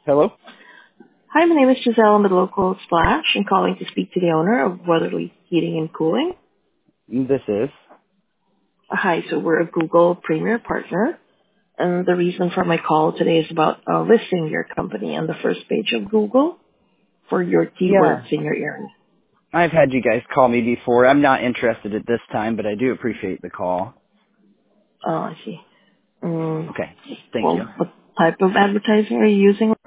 Hello? Hi, my name is Giselle. I'm with Local Splash. I'm calling to speak to the owner of Weatherly Heating and Cooling. This is. Hi, so we're a Google Premier Partner, and the reason for my call today is about listing your company on the first page of Google for your keywords Yeah. in your area. I've had you guys call me before. I'm not interested at this time, but I do appreciate the call. Oh, I see. Mm, Okay. Thank you. well, what type of advertising are you using?